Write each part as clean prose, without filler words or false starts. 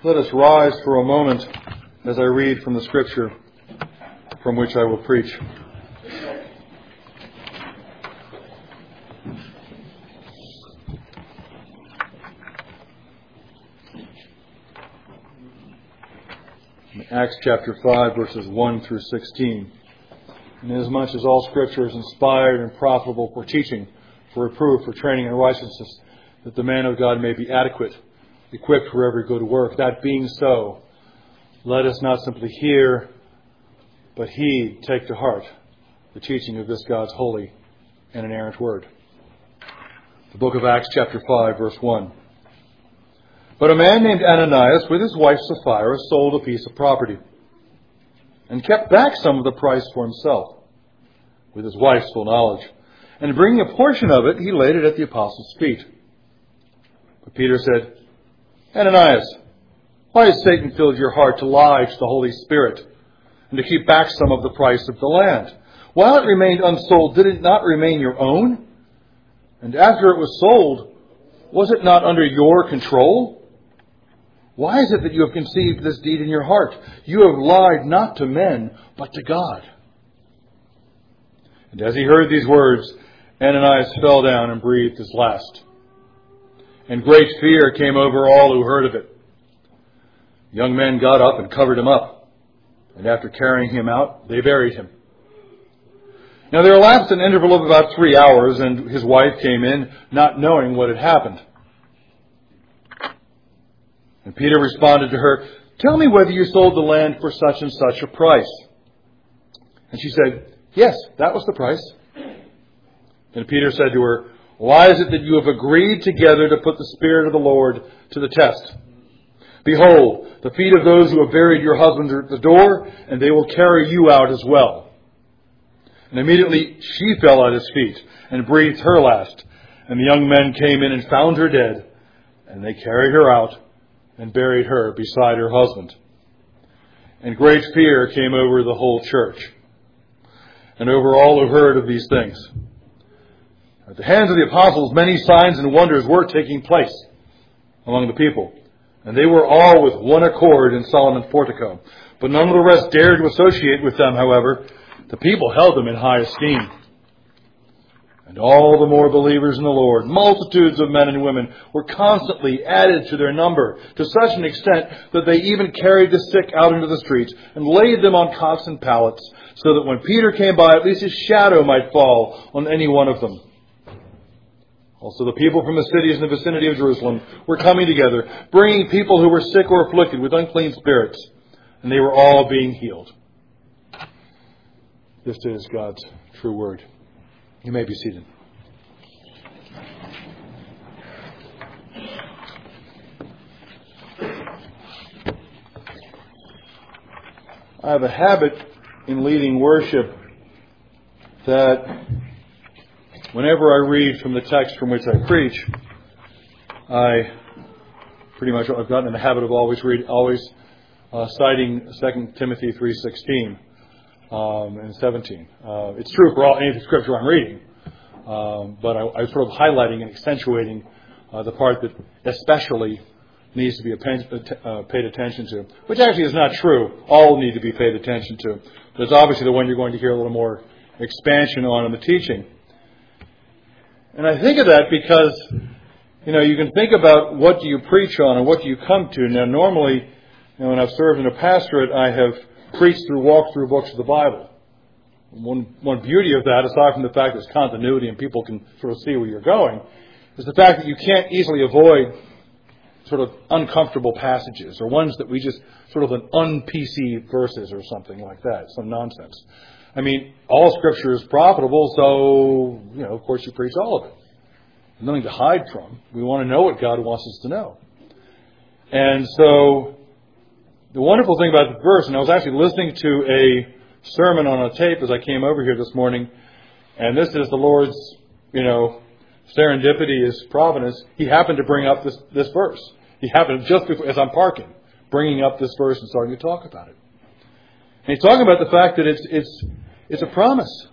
Let us rise for a moment as I read from the Scripture from which I will preach. Acts chapter 5, verses 1 through 16. Inasmuch as all Scripture is inspired and profitable for teaching, for reproof, for training in righteousness, that the man of God may be adequate, equipped for every good work. That being so, let us not simply hear, but heed, take to heart, the teaching of this God's holy and inerrant word. The book of Acts chapter 5, verse 1. But a man named Ananias, with his wife Sapphira, sold a piece of property, and kept back some of the price for himself, with his wife's full knowledge. And bringing a portion of it, he laid it at the apostles' feet. But Peter said, Ananias, why has Satan filled your heart to lie to the Holy Spirit and to keep back some of the price of the land? While it remained unsold, did it not remain your own? And after it was sold, was it not under your control? Why is it that you have conceived this deed in your heart? You have lied not to men, but to God. And as he heard these words, Ananias fell down and breathed his last. And great fear came over all who heard of it. Young men got up and covered him up. And after carrying him out, they buried him. Now there elapsed an interval of about 3 hours, and his wife came in, not knowing what had happened. And Peter responded to her, Tell me whether you sold the land for such and such a price. And she said, Yes, that was the price. And Peter said to her, Why is it that you have agreed together to put the Spirit of the Lord to the test? Behold, the feet of those who have buried your husband are at the door, and they will carry you out as well. And immediately she fell at his feet and breathed her last. And the young men came in and found her dead, and they carried her out and buried her beside her husband. And great fear came over the whole church and over all who heard of these things. At the hands of the apostles, many signs and wonders were taking place among the people. And they were all with one accord in Solomon's portico. But none of the rest dared to associate with them, however. The people held them in high esteem. And all the more believers in the Lord, multitudes of men and women, were constantly added to their number, to such an extent that they even carried the sick out into the streets and laid them on cots and pallets, so that when Peter came by, at least his shadow might fall on any one of them. Also the people from the cities in the vicinity of Jerusalem were coming together, bringing people who were sick or afflicted with unclean spirits, and they were all being healed. This is God's true word. You may be seated. I have a habit in leading worship that whenever I read from the text from which I preach, I've gotten in the habit of always citing 2 Timothy 3:16 and 17. It's true for any of the scripture I'm reading, but I'm sort of highlighting and accentuating the part that especially needs to be paid attention to, which actually is not true. All need to be paid attention to. But it's obviously the one you're going to hear a little more expansion on in the teaching. And I think of that because, you can think about what do you preach on and what do you come to. Now, normally, when I've served in a pastorate, I have preached walked through books of the Bible. One beauty of that, aside from the fact that there's continuity and people can sort of see where you're going, is the fact that you can't easily avoid sort of uncomfortable passages or ones that we just sort of an un-PC verses or something like that, some nonsense. I mean, all Scripture is profitable, so, of course you preach all of it. There's nothing to hide from. We want to know what God wants us to know. And so, the wonderful thing about the verse, and I was actually listening to a sermon on a tape as I came over here this morning, and this is the Lord's, serendipity, His providence. He happened to bring up this verse. He happened, just before, as I'm parking, bringing up this verse and starting to talk about it. And he's talking about the fact that it's a promise.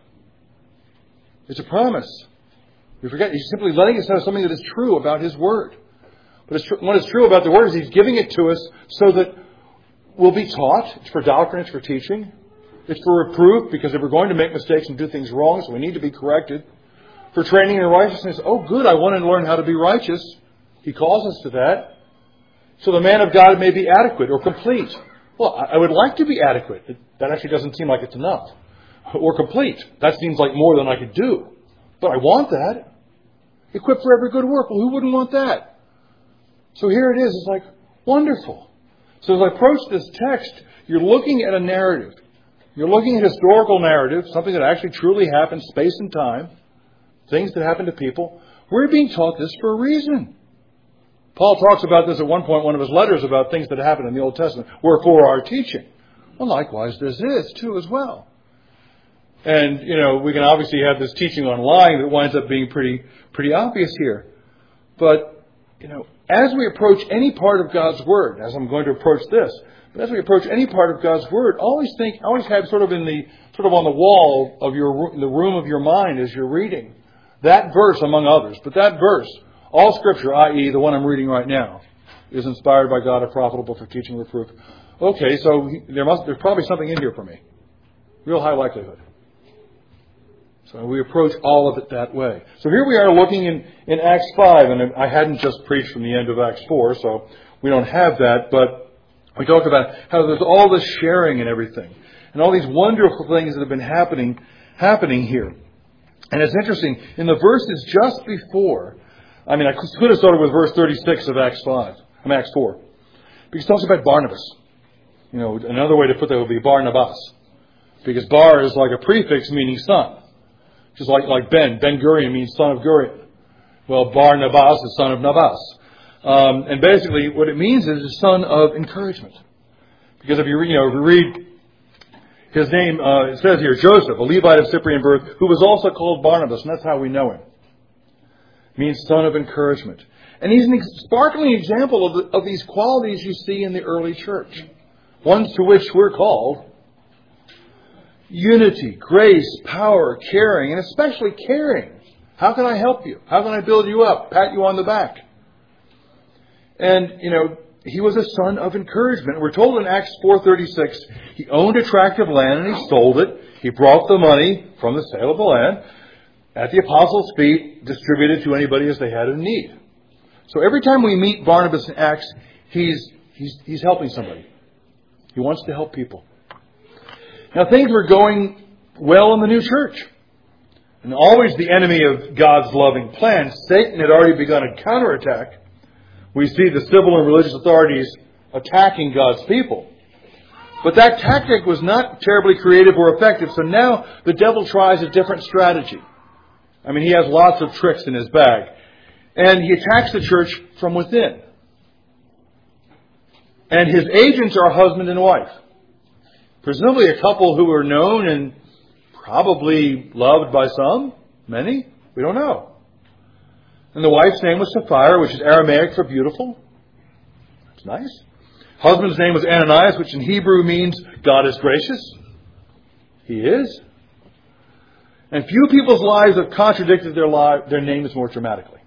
It's a promise. We forget, he's simply letting us know something that is true about His Word. But what is true about the Word is He's giving it to us so that we'll be taught. It's for doctrine, it's for teaching. It's for reproof, because if we're going to make mistakes and do things wrong, so we need to be corrected. For training in righteousness. Oh, good, I want to learn how to be righteous. He calls us to that. So the man of God may be adequate or complete. Well, I would like to be adequate. That actually doesn't seem like it's enough. Or complete. That seems like more than I could do. But I want that. Equipped for every good work. Well, who wouldn't want that? So here it is. It's like, wonderful. So as I approach this text, you're looking at a narrative. You're looking at historical narrative, something that actually truly happened, space and time, things that happen to people. We're being taught this for a reason. Paul talks about this at one point in one of his letters about things that happened in the Old Testament. Wherefore our teaching. Well, likewise, this is too as well. And, we can obviously have this teaching online that winds up being pretty obvious here. But, as we approach any part of God's Word, as I'm going to approach this, but as we approach any part of God's Word, always have sort of on the wall of the room of your mind as you're reading, that verse among others. But that verse, all Scripture, i.e. the one I'm reading right now, is inspired by God and profitable for teaching, reproof. Okay, so there's probably something in here for me. Real high likelihood. So we approach all of it that way. So here we are looking in Acts 5, and I hadn't just preached from the end of Acts 4, so we don't have that, but we talked about how there's all this sharing and everything, and all these wonderful things that have been happening here. And it's interesting, in the verses just before, I could have started with verse 36 of Acts 4, because it talks about Barnabas. Another way to put that would be Barnabas, because Bar is like a prefix meaning son. Just like Ben-Gurion means son of Gurion. Well, Barnabas is son of Nabas. And basically what it means is a son of encouragement. Because if you read his name, it says here, Joseph, a Levite of Cyprian birth, who was also called Barnabas, and that's how we know him. It means son of encouragement. And he's a sparkling example of these qualities you see in the early church. Ones to which we're called. Unity, grace, power, caring, and especially caring. How can I help you? How can I build you up? Pat you on the back. And, he was a son of encouragement. We're told in Acts 4:36, he owned a tract of land and he sold it. He brought the money from the sale of the land at the apostles' feet, distributed to anybody as they had a need. So every time we meet Barnabas in Acts, he's helping somebody. He wants to help people. Now things were going well in the new church. And always the enemy of God's loving plan, Satan had already begun a counterattack. We see the civil and religious authorities attacking God's people. But that tactic was not terribly creative or effective, so now the devil tries a different strategy. He has lots of tricks in his bag. And he attacks the church from within. And his agents are husband and wife. Presumably a couple who were known and probably loved by some, many, we don't know. And the wife's name was Sapphira, which is Aramaic for beautiful. That's nice. Husband's name was Ananias, which in Hebrew means God is gracious. He is. And few people's lives have contradicted their names more dramatically.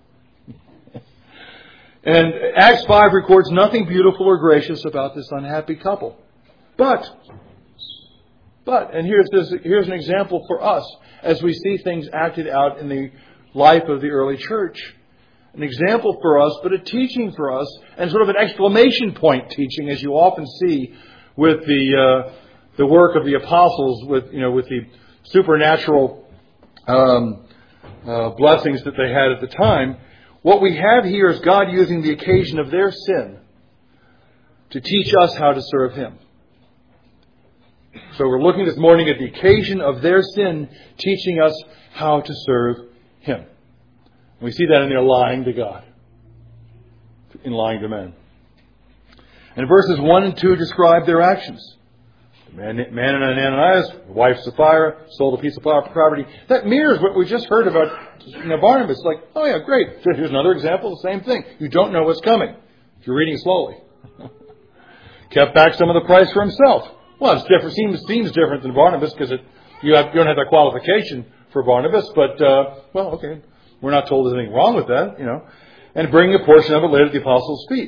And Acts 5 records nothing beautiful or gracious about this unhappy couple. But, and here's an example for us as we see things acted out in the life of the early church. An example for us, but a teaching for us, and sort of an exclamation point teaching, as you often see with the work of the apostles, with the supernatural blessings that they had at the time. What we have here is God using the occasion of their sin to teach us how to serve Him. So we're looking this morning at the occasion of their sin teaching us how to serve Him. We see that in their lying to God, in lying to men. And verses 1 and 2 describe their actions. The man and Ananias, the wife Sapphira, sold a piece of property. That mirrors what we just heard about Barnabas. Like, oh yeah, great. Here's another example, the same thing. You don't know what's coming if you're reading slowly. Kept back some of the price for himself. Well, it's different. Seems different than Barnabas because you don't have that qualification for Barnabas. But, okay. We're not told there's anything wrong with that, and bringing a portion of it laid at the apostles' feet.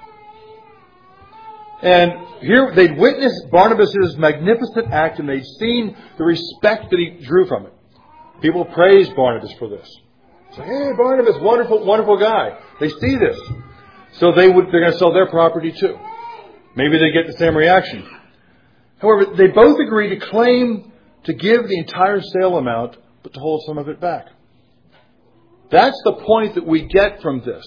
And here they'd witnessed Barnabas' magnificent act, and they'd seen the respect that he drew from it. People praised Barnabas for this. Say, hey, Barnabas, wonderful, wonderful guy. They see this. So they're going to sell their property too. Maybe they get the same reaction. However, they both agree to claim to give the entire sale amount, but to hold some of it back. That's the point that we get from this.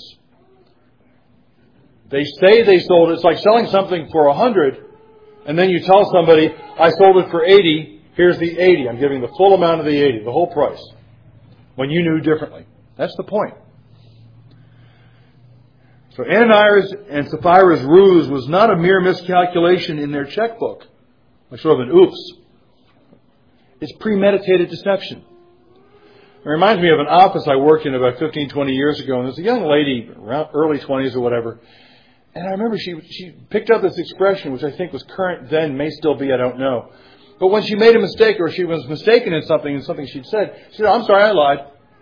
They say they sold it. It's like selling something for 100, and then you tell somebody, I sold it for 80. Here's the 80. I'm giving the full amount of the 80, the whole price, when you knew differently. That's the point. So Ananias and Sapphira's ruse was not a mere miscalculation in their checkbook, like sort of an oops. It's premeditated deception. It reminds me of an office I worked in about 15, 20 years ago, and there's a young lady, around early 20s or whatever, and I remember she picked up this expression, which I think was current then, may still be, I don't know. But when she made a mistake, or she was mistaken in something she'd said, she said, I'm sorry, I lied.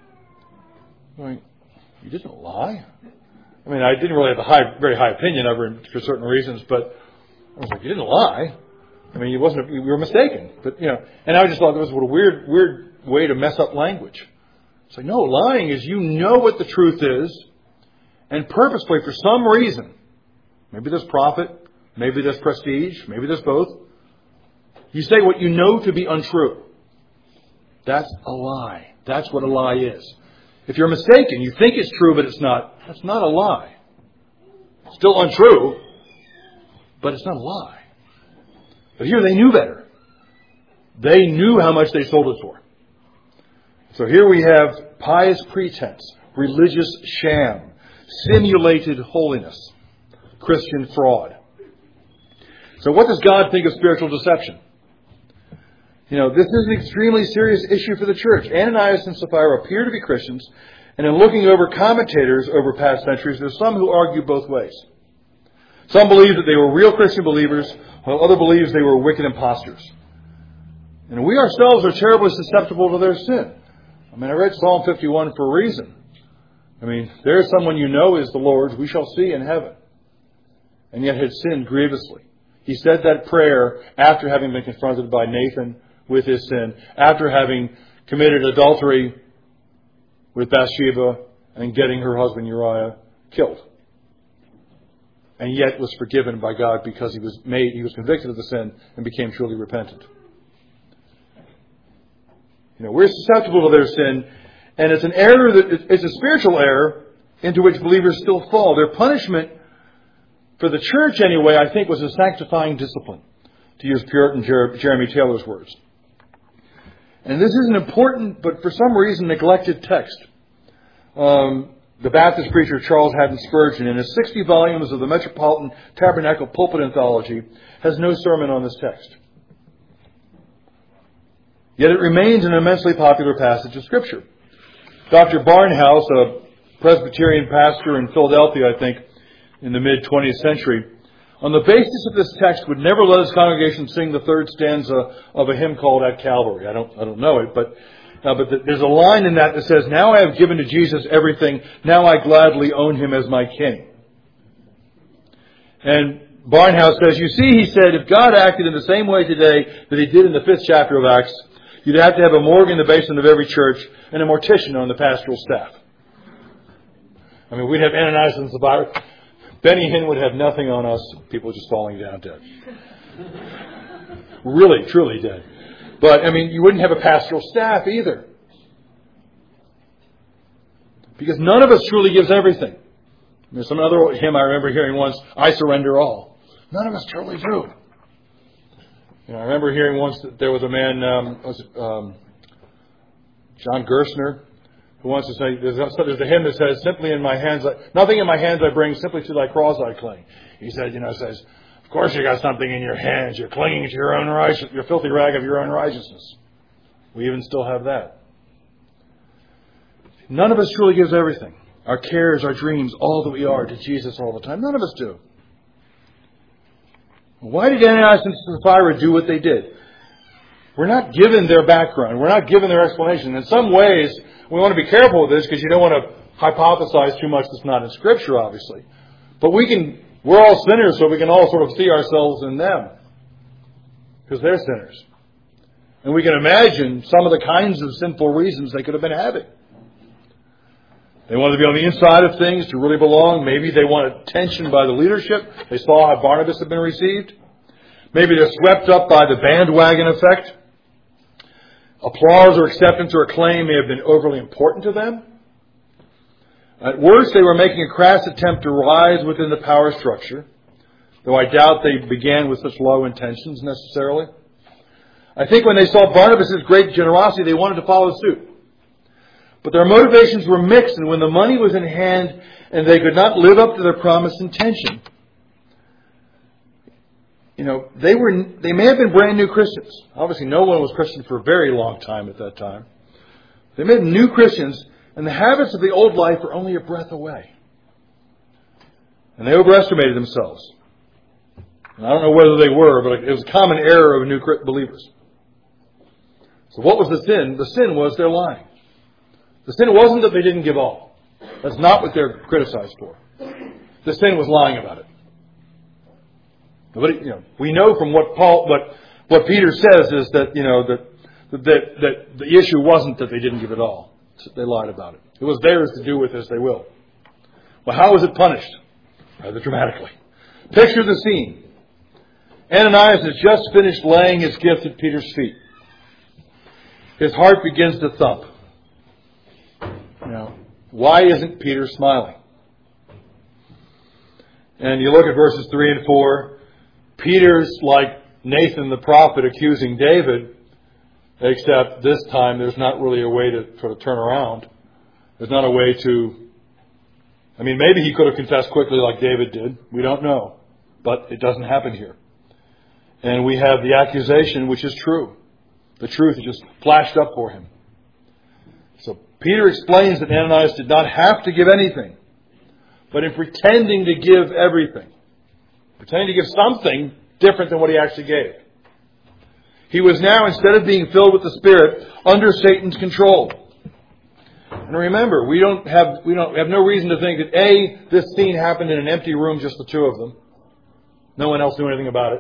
I'm going, you didn't lie? I mean, I didn't really have a very high opinion of her for certain reasons, but I was like, you didn't lie. I mean, you were mistaken. But, and I just thought this was a weird way to mess up language. It's like, no, lying is you know what the truth is, and purposefully, for some reason, maybe there's profit, maybe there's prestige, maybe there's both, you say what you know to be untrue. That's a lie. That's what a lie is. If you're mistaken, you think it's true, but it's not. That's not a lie. It's still untrue, but it's not a lie. But here they knew better. They knew how much they sold it for. So here we have pious pretense, religious sham, simulated holiness, Christian fraud. So what does God think of spiritual deception? This is an extremely serious issue for the church. Ananias and Sapphira appear to be Christians, and in looking over commentators over past centuries, there's some who argue both ways. Some believe that they were real Christian believers, while others believe they were wicked imposters. And we ourselves are terribly susceptible to their sin. I mean, I read Psalm 51 for a reason. I mean, there is someone you know is the Lord's, we shall see in heaven. And yet had sinned grievously. He said that prayer after having been confronted by Nathan with his sin, after having committed adultery with Bathsheba and getting her husband Uriah killed. And yet was forgiven by God because he was convicted of the sin and became truly repentant. We're susceptible to their sin, and it's an error it's a spiritual error into which believers still fall. Their punishment, for the church anyway, I think was a sanctifying discipline, to use Puritan Jeremy Taylor's words. And this is an important, but for some reason, neglected text. The Baptist preacher Charles Haddon Spurgeon, in his 60 volumes of the Metropolitan Tabernacle Pulpit Anthology, has no sermon on this text. Yet it remains an immensely popular passage of Scripture. Dr. Barnhouse, a Presbyterian pastor in Philadelphia, I think, in the mid-20th century, on the basis of this text, would never let his congregation sing the third stanza of a hymn called At Calvary. I don't know it, but there's a line in that says, now I have given to Jesus everything, now I gladly own him as my king. And Barnhouse says, you see, he said, if God acted in the same way today that he did in the 5th chapter of Acts, you'd have to have a morgue in the basement of every church and a mortician on the pastoral staff. I mean, we'd have Ananias and Sapphira. Benny Hinn would have nothing on us. People just falling down dead. Really, truly dead. But, I mean, you wouldn't have a pastoral staff either. Because none of us truly gives everything. There's some other hymn I remember hearing once, I surrender all. None of us truly do. I remember hearing once that there was a man, John Gerstner, who wants to say, there's a hymn that says, simply in my hands, nothing in my hands I bring, simply to thy cross I cling. He said, says, of course you got something in your hands. You're clinging to your own righteousness, your filthy rag of your own righteousness. We even still have that. None of us truly gives everything. Our cares, our dreams, all that we are to Jesus all the time. None of us do. Why did Ananias and Sapphira do what they did? We're not given their background. We're not given their explanation. In some ways, we want to be careful with this because you don't want to hypothesize too much that's not in Scripture, obviously. But we're all sinners, so we can all sort of see ourselves in them. Because they're sinners. And we can imagine some of the kinds of sinful reasons they could have been having. They wanted to be on the inside of things, to really belong. Maybe they wanted attention by the leadership. They saw how Barnabas had been received. Maybe they're swept up by the bandwagon effect. Applause or acceptance or acclaim may have been overly important to them. At worst, they were making a crass attempt to rise within the power structure, though I doubt they began with such low intentions necessarily. I think when they saw Barnabas' great generosity, they wanted to follow suit. But their motivations were mixed, and when the money was in hand and they could not live up to their promised intention, they may have been brand new Christians. Obviously, no one was Christian for a very long time at that time. They may have been new Christians, and the habits of the old life were only a breath away. And they overestimated themselves. And I don't know whether they were, but it was a common error of new believers. So what was the sin? The sin was their lying. The sin wasn't that they didn't give all. That's not what they're criticized for. The sin was lying about it. But, we know from what Peter says is that that the issue wasn't that they didn't give it all. They lied about it. It was theirs to do with as they will. Well, how was it punished? Rather dramatically. Picture the scene. Ananias has just finished laying his gift at Peter's feet. His heart begins to thump. Why isn't Peter smiling? And you look at verses 3 and 4. Peter's like Nathan the prophet accusing David, except this time there's not really a way to sort of turn around. There's not a way to... maybe he could have confessed quickly like David did. We don't know. But it doesn't happen here. And we have the accusation, which is true. The truth is just flashed up for him. So Peter explains that Ananias did not have to give anything, but in pretending to give everything, pretending to give something different than what he actually gave, he was now, instead of being filled with the Spirit, under Satan's control. And remember, we have no reason to think that this scene happened in an empty room, just the two of them. No one else knew anything about it.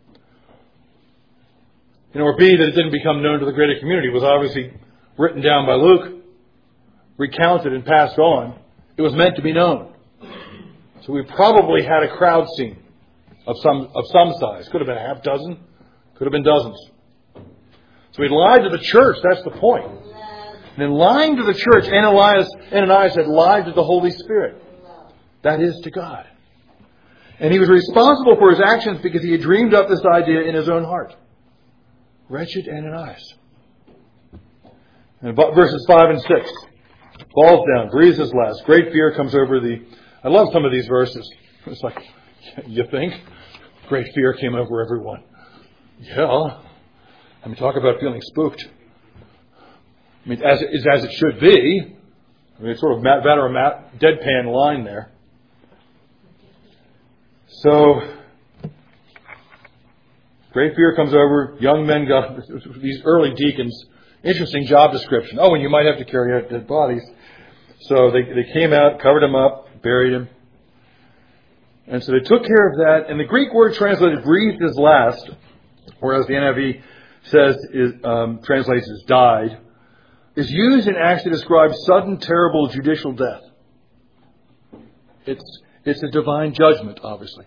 Or B, that it didn't become known to the greater community. It was obviously written down by Luke, recounted and passed on. It was meant to be known. So we probably had a crowd scene of some size. Could have been a half dozen. Could have been dozens. So he lied to the church. That's the point. And in lying to the church, Ananias had lied to the Holy Spirit. That is, to God. And he was responsible for his actions because he had dreamed up this idea in his own heart. Wretched Ananias. And verses 5 and 6. Falls down, breathes his last. Great fear comes over I love some of these verses. It's like, you think? Great fear came over everyone. Yeah. Talk about feeling spooked. As it should be. It's sort of deadpan line there. So, great fear comes over. Young men got these early deacons. Interesting job description. Oh, and you might have to carry out dead bodies. So they came out, covered him up, buried him. And so they took care of that. And the Greek word translated breathed his last, whereas the NIV translates as died, is used in Acts to describe sudden, terrible judicial death. It's a divine judgment, obviously.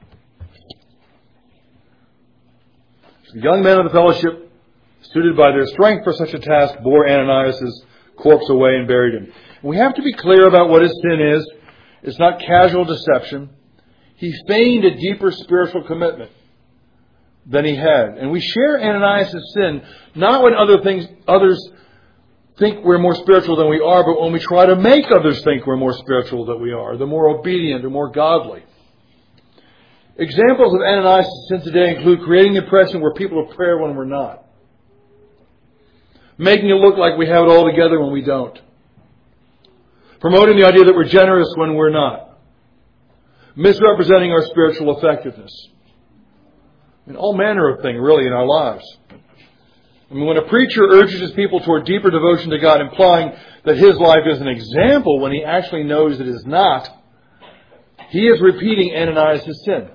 The young men of the fellowship, suited by their strength for such a task, bore Ananias' corpse away and buried him. And we have to be clear about what his sin is. It's not casual deception. He feigned a deeper spiritual commitment than he had. And we share Ananias' sin not when others think we're more spiritual than we are, but when we try to make others think we're more spiritual than we are, the more obedient or more godly. Examples of Ananias' sin today include creating an impression we're people of prayer when we're not. Making it look like we have it all together when we don't. Promoting the idea that we're generous when we're not. Misrepresenting our spiritual effectiveness. All manner of things really in our lives. When a preacher urges his people toward deeper devotion to God, implying that his life is an example when he actually knows it is not, he is repeating Ananias' sin.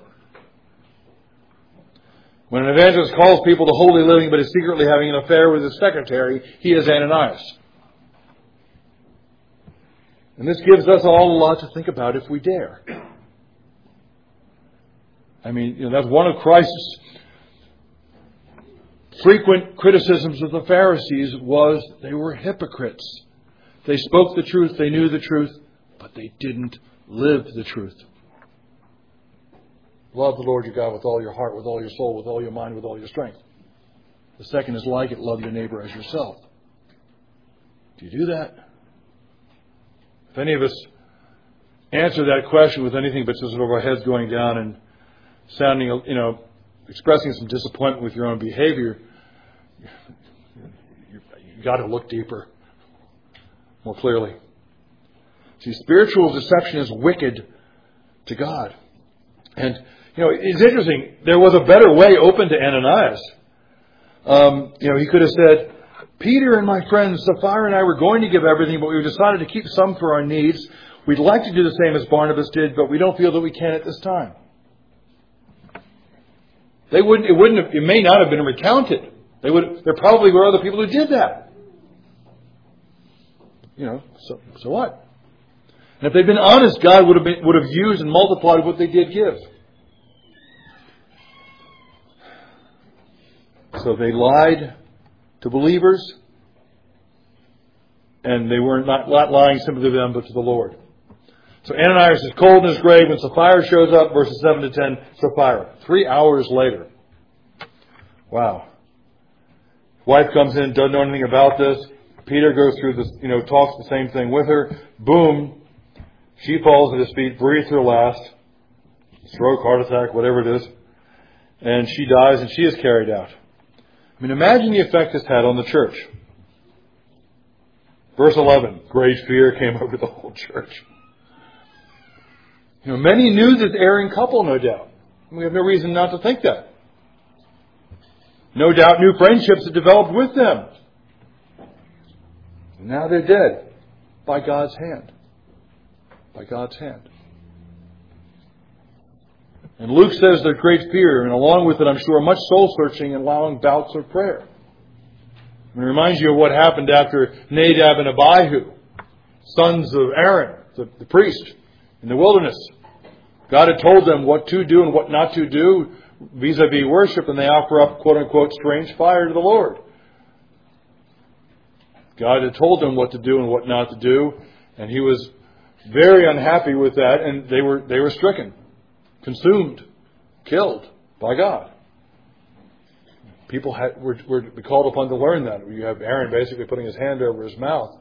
When an evangelist calls people to holy living but is secretly having an affair with his secretary, he is Ananias. And this gives us all a lot to think about if we dare. I mean, that's one of Christ's frequent criticisms of the Pharisees was they were hypocrites. They spoke the truth, they knew the truth, but they didn't live the truth. Love the Lord your God with all your heart, with all your soul, with all your mind, with all your strength. The second is like it, love your neighbor as yourself. Do you do that? If any of us answer that question with anything but just sort of our heads going down and sounding, expressing some disappointment with your own behavior, you've got to look deeper, more clearly. See, spiritual deception is wicked to God. And, it's interesting. There was a better way open to Ananias. He could have said, Peter and my friends, Sapphira and I were going to give everything, but we decided to keep some for our needs. We'd like to do the same as Barnabas did, but we don't feel that we can at this time. It may not have been recounted. There probably were other people who did that. So what? And if they'd been honest, God would have used and multiplied what they did give. So they lied to believers, and they were not lying simply to them, but to the Lord. So Ananias is cold in his grave when Sapphira shows up, verses 7 to 10, Sapphira. 3 hours later. Wow. Wife comes in, doesn't know anything about this. Peter goes through this, talks the same thing with her. Boom. She falls at his feet, breathes her last. Stroke, heart attack, whatever it is. And she dies and she is carried out. I mean, imagine the effect this had on the church. Verse 11, great fear came over the whole church. Many knew this erring couple, no doubt. We have no reason not to think that. No doubt new friendships had developed with them. And now they're dead by God's hand. By God's hand. And Luke says there's great fear, and along with it, I'm sure, much soul-searching and long bouts of prayer. And it reminds you of what happened after Nadab and Abihu, sons of Aaron, the priest, in the wilderness. God had told them what to do and what not to do vis-a-vis worship, and they offer up, quote-unquote, strange fire to the Lord. God had told them what to do and what not to do, and he was very unhappy with that, and they were stricken, consumed, killed by God. People were called upon to learn that. You have Aaron basically putting his hand over his mouth.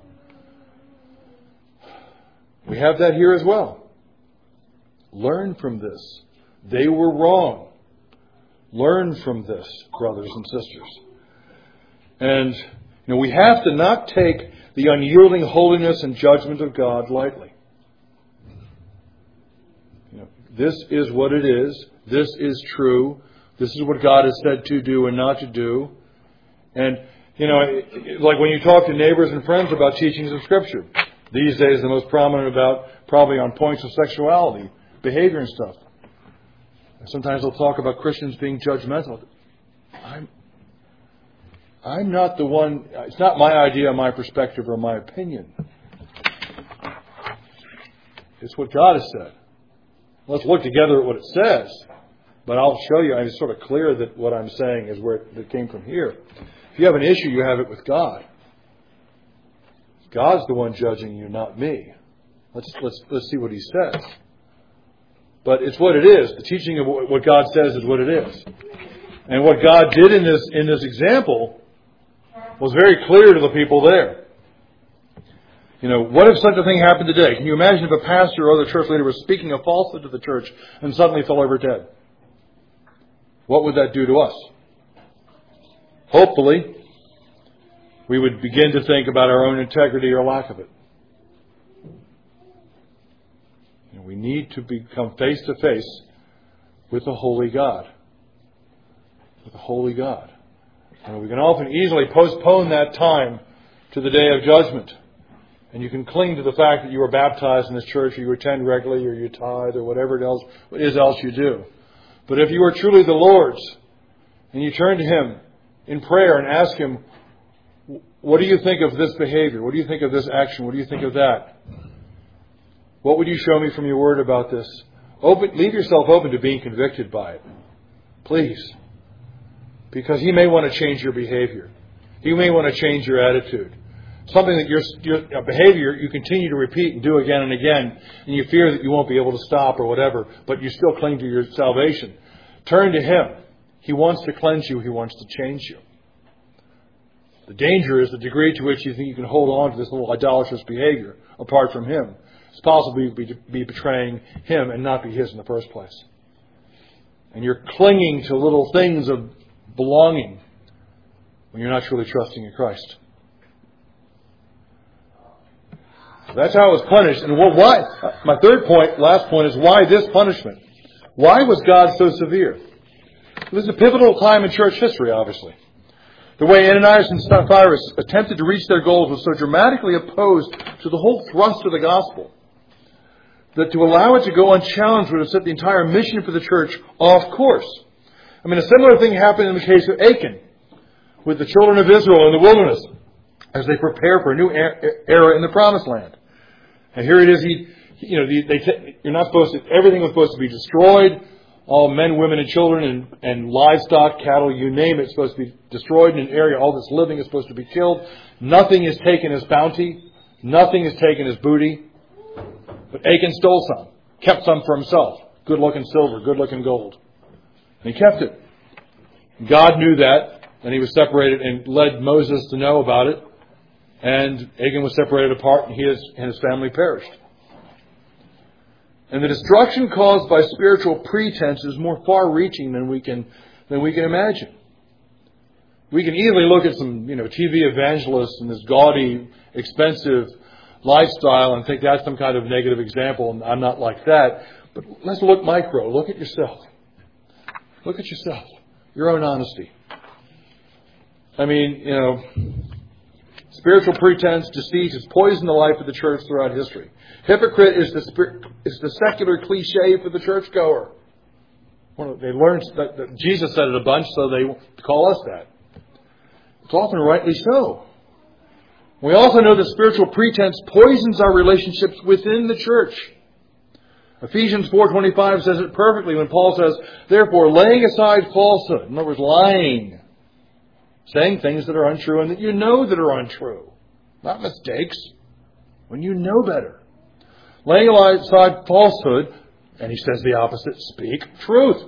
We have that here as well. Learn from this. They were wrong. Learn from this, brothers and sisters. And we have to not take the unyielding holiness and judgment of God lightly. This is what it is. This is true. This is what God has said to do and not to do. And, like when you talk to neighbors and friends about teachings of Scripture, these days the most prominent about probably on points of sexuality, behavior and stuff. Sometimes they'll talk about Christians being judgmental. I'm not the one, it's not my idea, my perspective, or my opinion. It's what God has said. Let's look together at what it says. But I'll show you, it's sort of clear that what I'm saying is where it came from here. If you have an issue, you have it with God. God's the one judging you, not me. Let's see what he says. But it's what it is. The teaching of what God says is what it is. And what God did in this example was very clear to the people there. What if such a thing happened today? Can you imagine if a pastor or other church leader was speaking a falsehood to the church and suddenly fell over dead? What would that do to us? Hopefully, we would begin to think about our own integrity or lack of it. We need to become face to face with the holy God. With the holy God. We can often easily postpone that time to the day of judgment. And you can cling to the fact that you were baptized in this church, or you attend regularly, or you tithe, or whatever else you do. But if you are truly the Lord's, and you turn to Him in prayer and ask Him, what do you think of this behavior? What do you think of this action? What do you think of that? What would you show me from your Word about this? Leave yourself open to being convicted by it. Please. Because He may want to change your behavior. He may want to change your attitude. Something that your behavior you continue to repeat and do again and again, and you fear that you won't be able to stop or whatever, but you still cling to your salvation. Turn to Him. He wants to cleanse you. He wants to change you. The danger is the degree to which you think you can hold on to this little idolatrous behavior apart from Him. It's possible to be betraying Him and not be His in the first place. And you're clinging to little things of belonging when you're not truly trusting in Christ. That's how it was punished. And why? My last point is why this punishment? Why was God so severe? This is a pivotal time in church history, obviously. The way Ananias and Sapphira attempted to reach their goals was so dramatically opposed to the whole thrust of the gospel that to allow it to go unchallenged would have set the entire mission for the church off course. I mean, a similar thing happened in the case of Achan with the children of Israel in the wilderness as they prepare for a new era in the Promised Land. And here it is. You're not supposed to. Everything was supposed to be destroyed. All men, women, and children, and livestock, cattle, you name it, is supposed to be destroyed in an area. All that's living is supposed to be killed. Nothing is taken as bounty. Nothing is taken as booty. But Achan stole some, kept some for himself. Good-looking silver, good-looking gold. And he kept it. God knew that, and He was separated and led Moses to know about it. And Achan was separated apart, and he and his family perished. And the destruction caused by spiritual pretense is more far-reaching than we can imagine. We can easily look at some, TV evangelists and this gaudy, expensive lifestyle and think that's some kind of negative example, and I'm not like that. But let's look micro. Look at yourself. Look at yourself. Your own honesty. I mean, spiritual pretense, deceit has poisoned the life of the church throughout history. Hypocrite is the secular cliche for the churchgoer. They learned that Jesus said it a bunch, so they call us that. It's often rightly so. We also know that spiritual pretense poisons our relationships within the church. Ephesians 4:25 says it perfectly when Paul says, therefore, laying aside falsehood, in other words, lying, saying things that are untrue and that you know that are untrue. Not mistakes. When you know better. Laying aside falsehood, and he says the opposite, speak truth.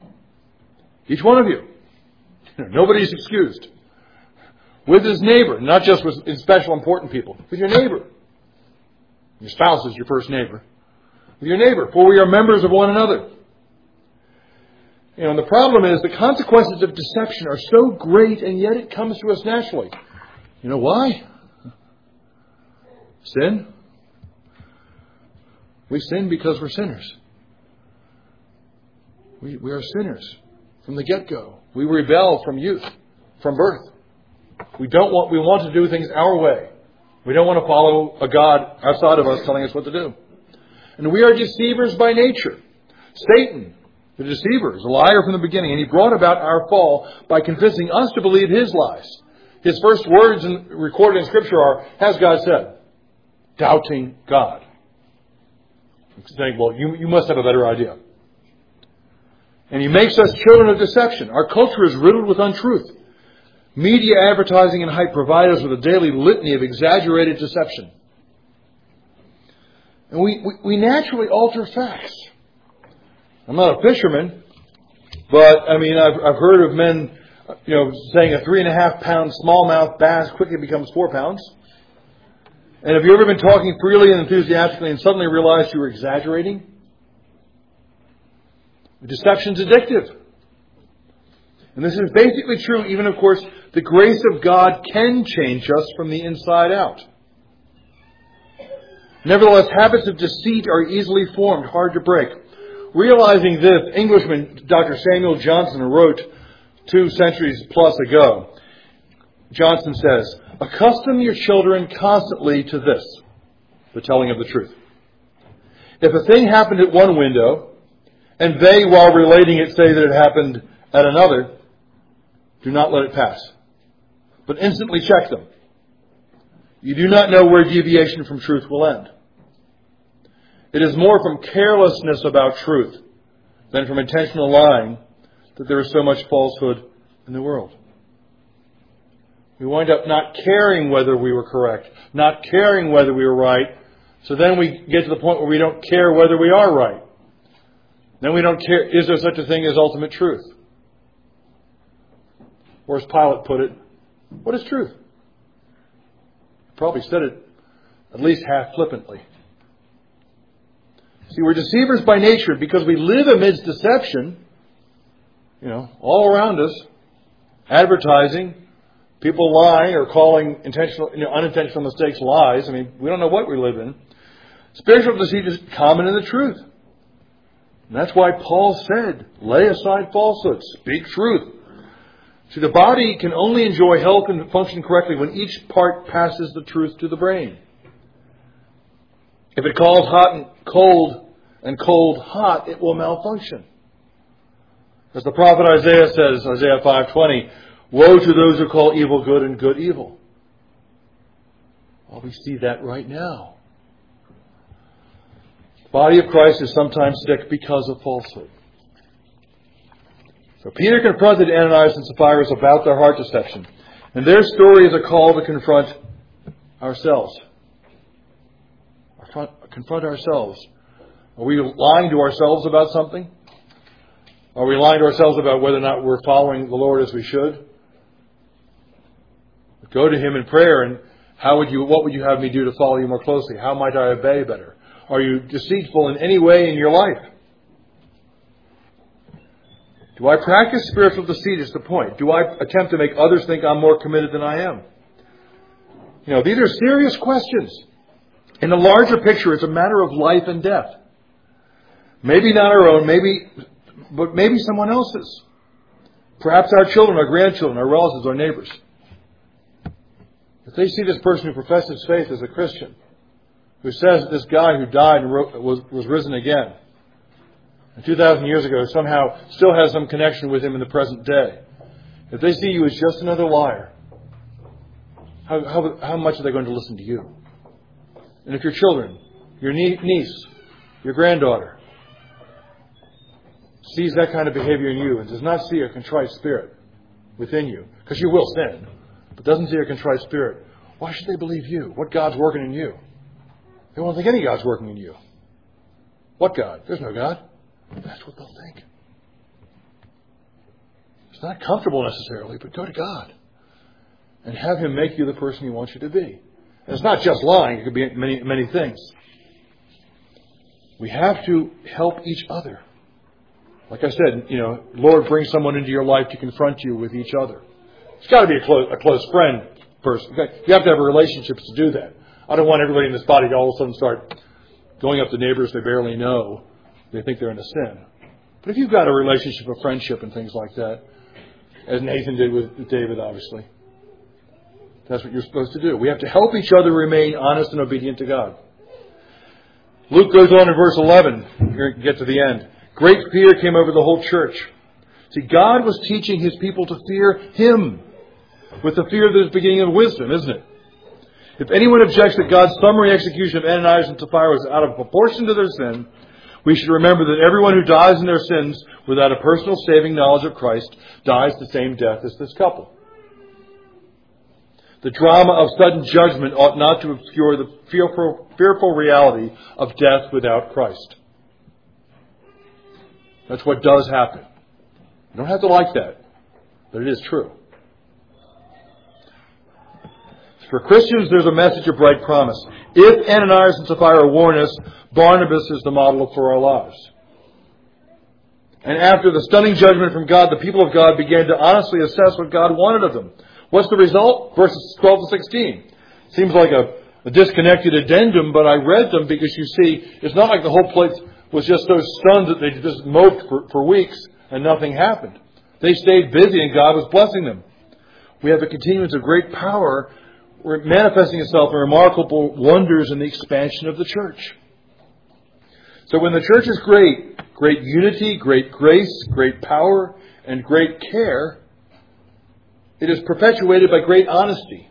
Each one of you. Nobody's excused. With his neighbor, not just with special important people. With your neighbor. Your spouse is your first neighbor. With your neighbor, for we are members of one another. And the problem is the consequences of deception are so great, and yet it comes to us naturally. You know why? Sin. We sin because we're sinners. We are sinners from the get-go. We rebel from youth, from birth. We want to do things our way. We don't want to follow a God outside of us telling us what to do. And we are deceivers by nature. Satan, the deceiver, is a liar from the beginning, and he brought about our fall by convincing us to believe his lies. His first words recorded in Scripture are, has God said? Doubting God. Saying, well, you must have a better idea. And he makes us children of deception. Our culture is riddled with untruth. Media, advertising, and hype provide us with a daily litany of exaggerated deception. And we naturally alter facts. I'm not a fisherman, but I've heard of men, saying a 3.5-pound smallmouth bass quickly becomes 4 pounds. And have you ever been talking freely and enthusiastically and suddenly realized you were exaggerating? Deception's addictive. And this is basically true, even, of course, the grace of God can change us from the inside out. Nevertheless, habits of deceit are easily formed, hard to break. Realizing this, Englishman Dr. Samuel Johnson wrote 2 centuries plus ago, Johnson says, accustom your children constantly to this. the telling of the truth. If a thing happened at one window, and they, while relating it, say that it happened at another, do not let it pass, but instantly check them. You do not know where deviation from truth will end. It is more from carelessness about truth than from intentional lying that there is so much falsehood in the world. We wind up not caring whether we were correct, not caring whether we were right, so then we get to the point where we don't care whether we are right. Then we don't care, is there such a thing as ultimate truth? Or as Pilate put it, what is truth? He probably said it at least half flippantly. See, we're deceivers by nature because we live amidst deception, all around us. Advertising, people lying or calling unintentional mistakes lies. We don't know what we live in. Spiritual deceit is common in the truth. And that's why Paul said, lay aside falsehood, speak truth. See, the body can only enjoy health and function correctly when each part passes the truth to the brain. If it calls hot and cold hot, it will malfunction. As the prophet Isaiah says, Isaiah 5:20, woe to those who call evil good and good evil. Well, we see that right now. The body of Christ is sometimes sick because of falsehood. So Peter confronted Ananias and Sapphira about their heart deception. And their story is a call to confront ourselves. Confront ourselves. Are we lying to ourselves about something? Are we lying to ourselves about whether or not we're following the Lord as we should? Go to Him in prayer and what would you have me do to follow you more closely? How might I obey better? Are you deceitful in any way in your life? Do I practice spiritual deceit is the point. Do I attempt to make others think I'm more committed than I am? These are serious questions. In the larger picture, it's a matter of life and death. Maybe not our own, but maybe someone else's. Perhaps our children, our grandchildren, our relatives, our neighbors. If they see this person who professes faith as a Christian, who says that this guy who died and was risen again, and 2,000 years ago somehow still has some connection with him in the present day, if they see you as just another liar, how much are they going to listen to you? And if your children, your niece, your granddaughter, sees that kind of behavior in you and does not see a contrite spirit within you, because you will sin, but doesn't see a contrite spirit, why should they believe you? What God's working in you? They won't think any God's working in you. What God? There's no God. That's what they'll think. It's not comfortable necessarily, but go to God and have Him make you the person He wants you to be. And it's not just lying. It could be many, many things. We have to help each other. Like I said, Lord brings someone into your life to confront you with each other. It's got to be a close friend person. You have to have relationships to do that. I don't want everybody in this body to all of a sudden start going up to neighbors they barely know. They think they're in a sin. But if you've got a relationship of friendship and things like that, as Nathan did with David, obviously, that's what you're supposed to do. We have to help each other remain honest and obedient to God. Luke goes on in verse 11. Here we get to the end. Great fear came over the whole church. See, God was teaching His people to fear Him with the fear that is the beginning of wisdom, isn't it? If anyone objects that God's summary execution of Ananias and Sapphira was out of proportion to their sin, we should remember that everyone who dies in their sins without a personal saving knowledge of Christ dies the same death as this couple. The drama of sudden judgment ought not to obscure the fearful reality of death without Christ. That's what does happen. You don't have to like that, but it is true. For Christians, there's a message of bright promise. If Ananias and Sapphira warn us, Barnabas is the model for our lives. And after the stunning judgment from God, the people of God began to honestly assess what God wanted of them. What's the result? Verses 12 to 16. Seems like a disconnected addendum, but I read them because you see, it's not like the whole place was just so stunned that they just moped for weeks and nothing happened. They stayed busy and God was blessing them. We have a continuance of great power manifesting itself in remarkable wonders in the expansion of the church. So when the church is great unity, great grace, great power, and great care, it is perpetuated by great honesty.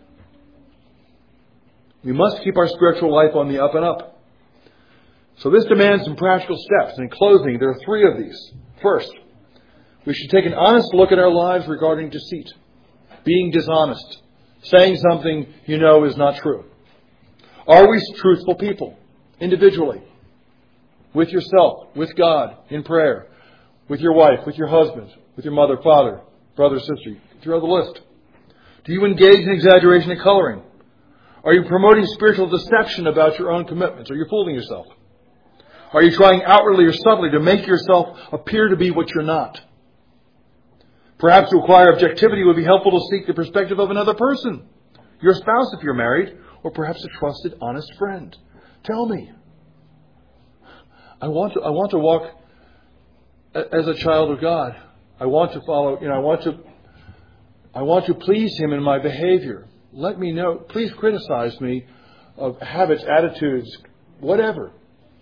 We must keep our spiritual life on the up and up. So this demands some practical steps. In closing, there are 3 of these. First, we should take an honest look at our lives regarding deceit, being dishonest, saying something you know is not true. Are we truthful people, individually, with yourself, with God, in prayer, with your wife, with your husband, with your mother, father, brother, sister, throughout the list? Do you engage in exaggeration and coloring? Are you promoting spiritual deception about your own commitments? Are you fooling yourself? Are you trying outwardly or subtly to make yourself appear to be what you're not? Perhaps to acquire objectivity would be helpful to seek the perspective of another person, your spouse if you're married, or perhaps a trusted, honest friend. Tell me. I want to walk as a child of God. I want to follow, I want to please Him in my behavior. Let me know. Please criticize me of habits, attitudes, whatever.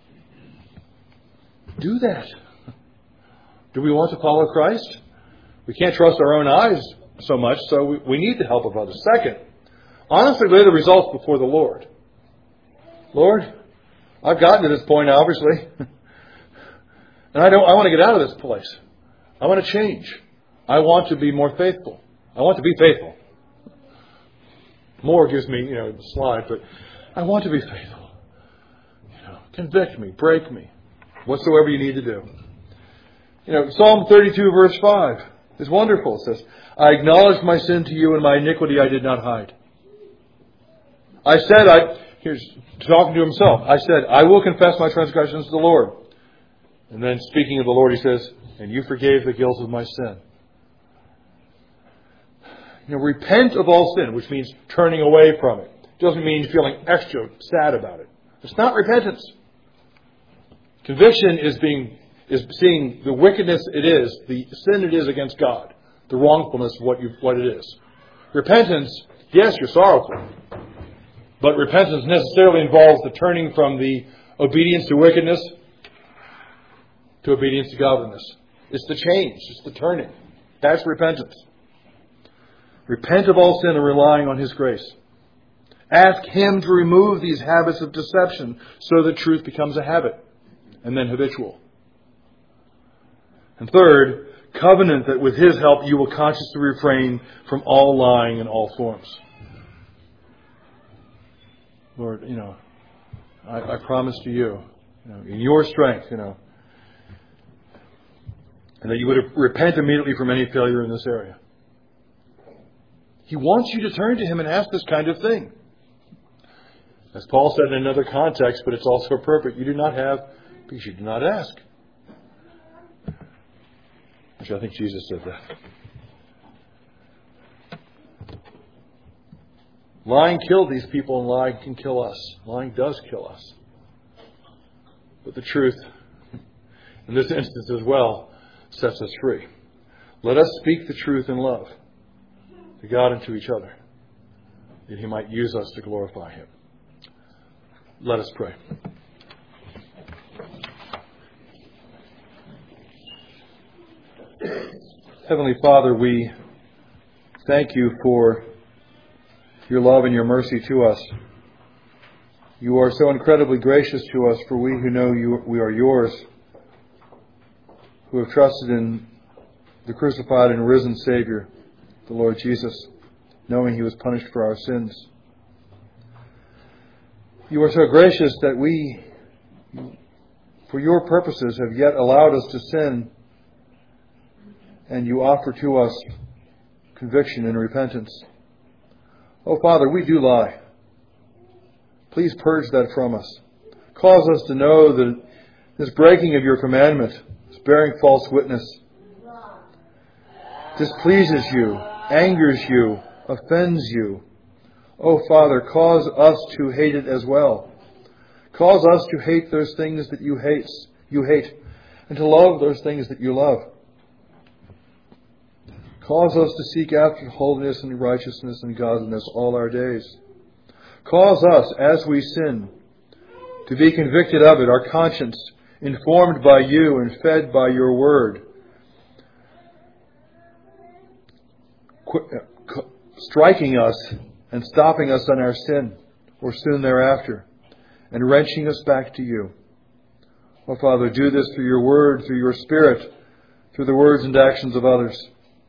Do that. Do we want to follow Christ? We can't trust our own eyes so much, so we need the help of others. Second, honestly lay the results before the Lord. Lord, I've gotten to this point, obviously, and I want to get out of this place. I want to change. I want to be more faithful. I want to be faithful. More gives me, the slide, but I want to be faithful. Convict me, break me, whatsoever you need to do. Psalm 32 verse 5 is wonderful. It says, I acknowledged my sin to you and my iniquity I did not hide. Here's talking to himself. I said, I will confess my transgressions to the Lord. And then speaking of the Lord, he says, and you forgave the guilt of my sin. Repent of all sin, which means turning away from it. It doesn't mean feeling extra sad about it. It's not repentance. Conviction is seeing the wickedness it is, the sin it is against God, the wrongfulness of what it is. Repentance, yes, you're sorrowful, but repentance necessarily involves the turning from the obedience to wickedness to obedience to godliness. It's the change. It's the turning. That's repentance. Repent of all sin and relying on His grace. Ask Him to remove these habits of deception so that truth becomes a habit and then habitual. And third, covenant that with His help you will consciously refrain from all lying in all forms. Lord, I promise to you, in your strength, and that you would repent immediately from any failure in this area. He wants you to turn to Him and ask this kind of thing. As Paul said in another context, but it's also appropriate, you do not have because you do not ask. Actually, I think Jesus said that. Lying killed these people, and lying can kill us. Lying does kill us. But the truth, in this instance as well, sets us free. Let us speak the truth in love to God and to each other, that He might use us to glorify Him. Let us pray. Heavenly Father, we thank You for Your love and Your mercy to us. You are so incredibly gracious to us, for we who know You, we are Yours, who have trusted in the crucified and risen Savior, the Lord Jesus, knowing He was punished for our sins. You are so gracious that we, for Your purposes, have yet allowed us to sin, and You offer to us conviction and repentance. Oh, Father, we do lie. Please purge that from us. Cause us to know that this breaking of Your commandment, this bearing false witness, displeases You, angers You, offends You. Oh, Father, cause us to hate it as well. Cause us to hate those things that You hate, and to love those things that You love. Cause us to seek after holiness and righteousness and godliness all our days. Cause us, as we sin, to be convicted of it, our conscience informed by you and fed by your word, striking us and stopping us on our sin, or soon thereafter, and wrenching us back to you. Oh, Father, do this through your word, through your Spirit, through the words and actions of others.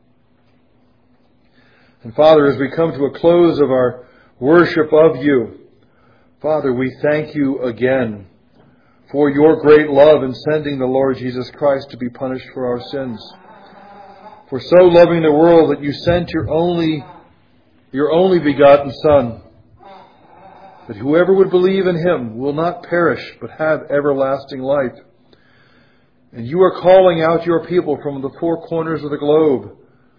And Father, as we come to a close of our worship of you, Father, we thank you again for your great love in sending the Lord Jesus Christ to be punished for our sins. For so loving the world that you sent your only begotten Son, that whoever would believe in him will not perish but have everlasting life. And you are calling out your people from the four corners of the globe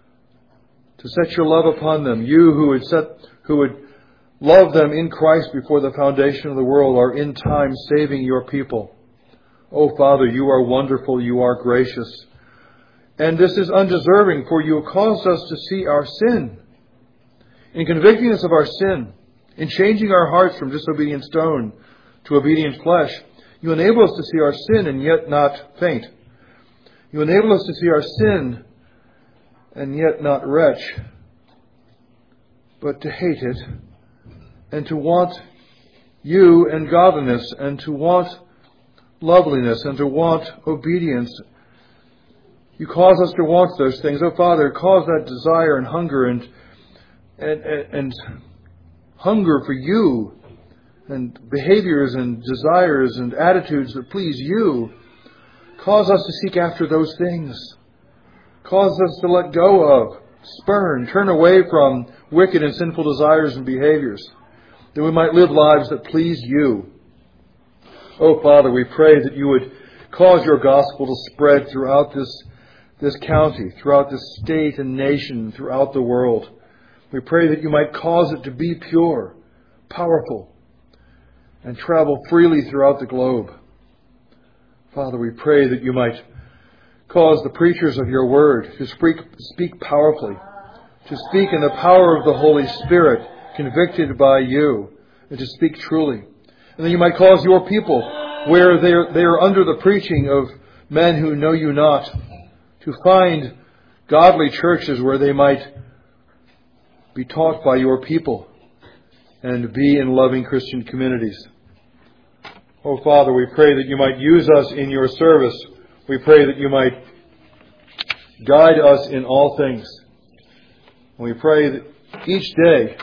to set your love upon them. You who would love them in Christ before the foundation of the world are in time saving your people. Oh, Father, you are wonderful, you are gracious. And this is undeserving, for you have caused us to see our sin. In convicting us of our sin, in changing our hearts from disobedient stone to obedient flesh, you enable us to see our sin and yet not faint. You enable us to see our sin and yet not retch, but to hate it, and to want you and godliness, and to want loveliness, and to want obedience. You cause us to want those things. Oh, Father, cause that desire and hunger and hunger for you, and behaviors and desires and attitudes that please you. Cause us to seek after those things. Cause us to let go of, spurn, turn away from wicked and sinful desires and behaviors, that we might live lives that please you. Oh, Father, we pray that you would cause your gospel to spread throughout this county, throughout this state and nation, throughout the world. We pray that you might cause it to be pure, powerful, and travel freely throughout the globe. Father, we pray that you might cause the preachers of your word to speak powerfully, to speak in the power of the Holy Spirit, convicted by you, and to speak truly. And then you might cause your people, where they are under the preaching of men who know you not, to find godly churches where they might be taught by your people and be in loving Christian communities. Oh, Father, we pray that you might use us in your service. We pray that you might guide us in all things. And we pray that each day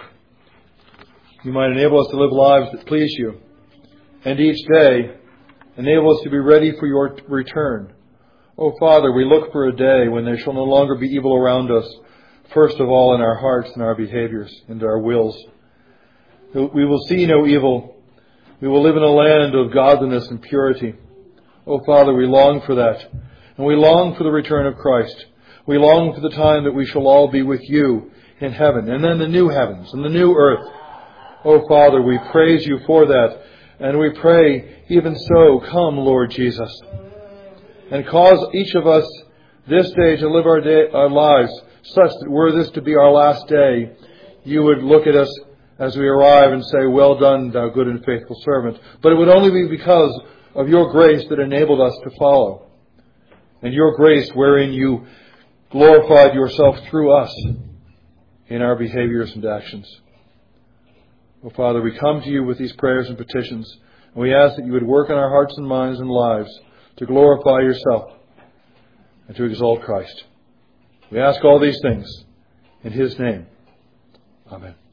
you might enable us to live lives that please you. And each day enable us to be ready for your return. Oh, Father, we look for a day when there shall no longer be evil around us, first of all in our hearts and our behaviors and our wills. We will see no evil. We will live in a land of godliness and purity. Oh, Father, we long for that. And we long for the return of Christ. We long for the time that we shall all be with you in heaven, and then the new heavens and the new earth. Oh, Father, we praise you for that. And we pray, even so, come, Lord Jesus, and cause each of us this day to live our lives such that were this to be our last day, you would look at us as we arrive and say, well done, thou good and faithful servant. But it would only be because of your grace that enabled us to follow. And your grace wherein you glorified yourself through us in our behaviors and actions. Oh, Father, we come to you with these prayers and petitions, and we ask that you would work in our hearts and minds and lives to glorify yourself and to exalt Christ. We ask all these things in his name. Amen.